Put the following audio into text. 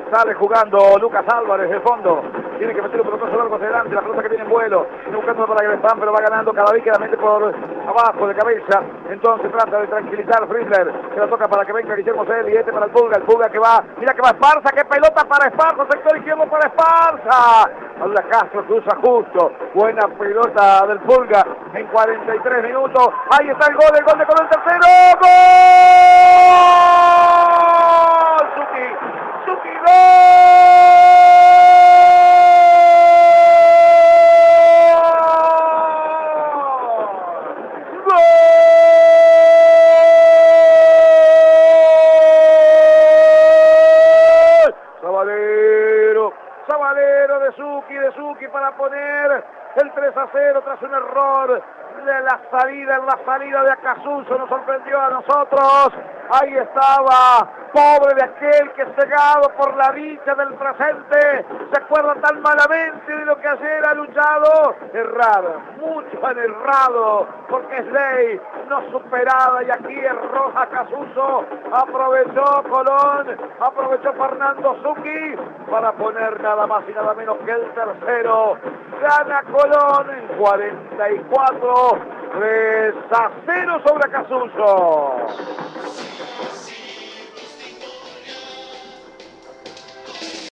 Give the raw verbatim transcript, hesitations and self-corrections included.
Sale jugando Lucas Álvarez de fondo. Tiene que meter un pelotazo largo hacia adelante. La pelota que viene en vuelo. Viene buscando para Grespam, pero va ganando cada vez que la mete por abajo de cabeza. Entonces trata de tranquilizar Friedler. Se la toca para que venga Guillermo Celi. Este para el Pulga. El Pulga que va. Mira que va Esparza. ¡Qué pelota para Esparza! Sector izquierdo para Esparza. Paula Castro cruza justo. Buena pelota del Pulga. En cuarenta y tres minutos. Ahí está el gol. El gol de Colón. Tercero. ¡Gol! Suki. Suki. ¡Gol! Sabalero de Suki, de Suki para poner el tres a cero tras un error de la salida, en la salida de Acasuso, nos sorprendió a nosotros. Ahí estaba, pobre de aquel que cegado por la dicha del presente, se acuerda tan malamente de lo que ayer ha luchado. Errado, mucho han errado, porque es ley no superada, y aquí erró Acasuso, aprovechó Colón, aprovechó Fernando Suki para poner nada más y nada menos que el tercero. Gana Colón en cuarenta y cuatro, tres a cero sobre Acasuso.